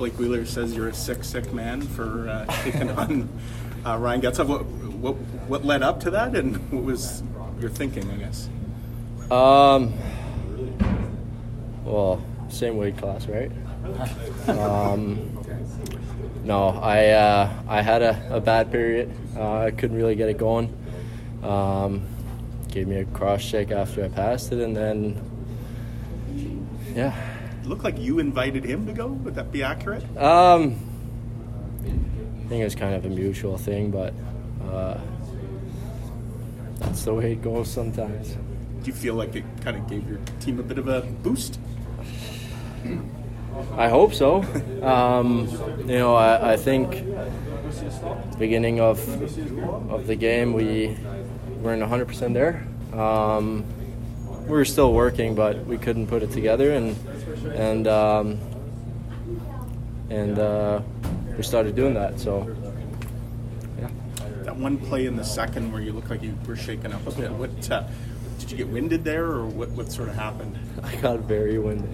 Blake Wheeler says you're a sick man for taking on Ryan Getzlaf. What led up to that, and what was your thinking, I guess? Well, same weight class, right? No, I had a bad period. I couldn't really get it going. Gave me a cross check after I passed it, and then, yeah. It looked like you invited him to go. Would that be accurate? I think it was kind of a mutual thing, but that's the way it goes sometimes. Do you feel like it kind of gave your team a bit of a boost? I hope so. I think at the beginning of the game we weren't 100% there. We were still working, but we couldn't put it together, and we started doing that. So, yeah. That one play in the second where you looked like you were shaken up a bit. What did you get winded there, or what sort of happened? I got very winded.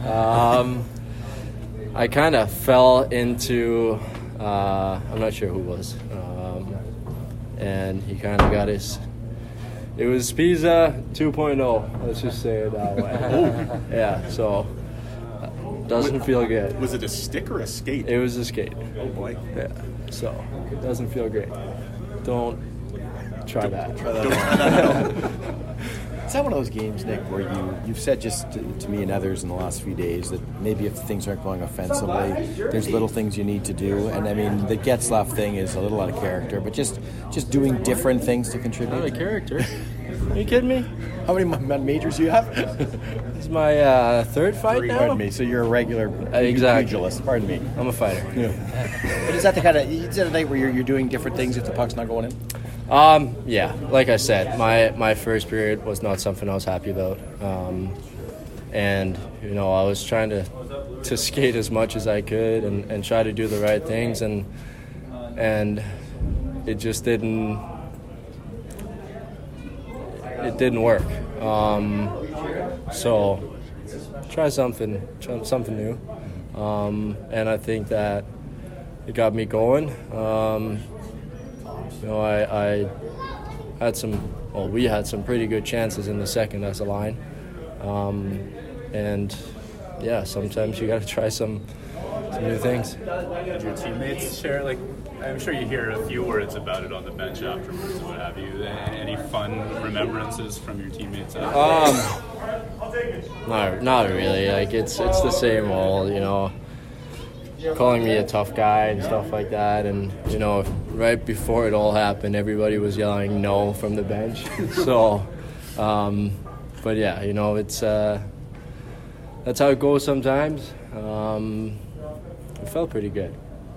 I kind of fell into, I'm not sure who it was, and he kind of got his, it was Pisa 2.0, let's just say it that way. Oh. Yeah, so doesn't feel good. Was it a stick or a skate? It was a skate. Oh boy. Yeah, so it doesn't feel great. Don't try that. Don't try that at all. Is that one of those games, Nick, where you've said just to me and others in the last few days that maybe if things aren't going offensively, there's little things you need to do? And I mean, the Getzlaf thing is a little out of character, but just doing different things to contribute. Not a character. Are you kidding me? How many majors do you have? This is my third fight now. Pardon me. So you're a regular pugilist. Pardon me. I'm a fighter. Yeah. But is that the kind of, is that a night where you're doing different things if the puck's not going in? Yeah, like I said, my first period was not something I was happy about, and I was trying to skate as much as I could and try to do the right things, and it just didn't work. So try something new, and I think that it got me going. I had we had some pretty good chances in the second as a line. And, yeah, sometimes you got to try some new things. Did your teammates share, I'm sure you hear a few words about it on the bench afterwards and what have you. Any fun remembrances from your teammates? Not really. It's the same old, calling me a tough guy and stuff like that, and right before it all happened, everybody was yelling no from the bench. So, but yeah, it's that's how it goes sometimes. It felt pretty good.